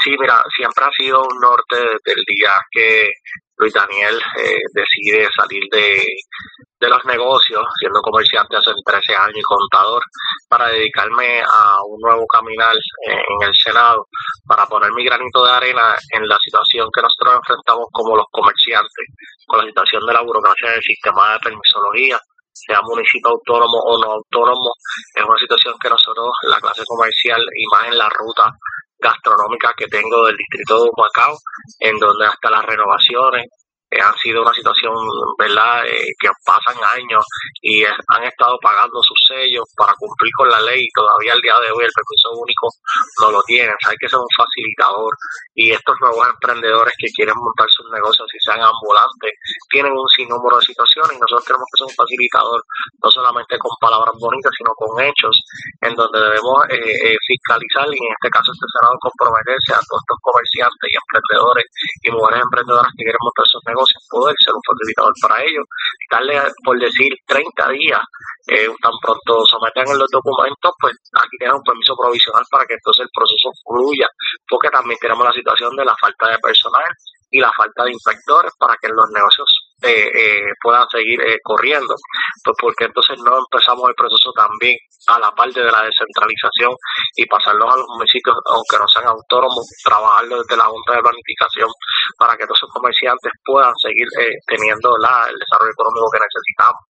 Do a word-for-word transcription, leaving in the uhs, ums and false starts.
Sí, mira, siempre ha sido un norte desde el día que Luis Daniel eh, decide salir de, de los negocios, siendo comerciante hace trece años y contador, para dedicarme a un nuevo caminar eh, en el Senado, para poner mi granito de arena en la situación que nosotros enfrentamos como los comerciantes, con la situación de la burocracia del sistema de permisología, sea municipio autónomo o no autónomo. Es una situación que nosotros, la clase comercial, y más en la ruta gastronómica que tengo del distrito de Humacao, en donde hasta las renovaciones eh, han sido una situación, ¿verdad?, eh, que pasan años y es, han estado pagando sus sellos para cumplir con la ley, y todavía al día de hoy el permiso único no lo tienen. Hay que ser un facilitador, y estos nuevos emprendedores que quieren montar sus negocios y sean ambulantes tienen un sinnúmero de situaciones, y nosotros tenemos que ser un facilitador, no solamente con palabras bonitas, sino con hechos, en donde debemos eh, eh, fiscalizar, y en este caso este Senado comprometerse a todos estos comerciantes y emprendedores y mujeres emprendedoras que quieren montar sus negocios, poder ser un facilitador para ellos, darle, por decir, treinta días, eh, tan pronto sometan los documentos, pues aquí tienen un permiso provisional para que entonces el proceso fluya, porque también tenemos la situación de la falta de personal y la falta de inspectores para que los negocios eh, eh, puedan seguir eh, corriendo, pues porque entonces no empezamos el proceso también a la parte de la descentralización y pasarlos a los municipios, aunque no sean autónomos, trabajarlo desde la Junta de Planificación para que todos esos comerciantes puedan seguir eh, teniendo la, el desarrollo económico que necesitamos.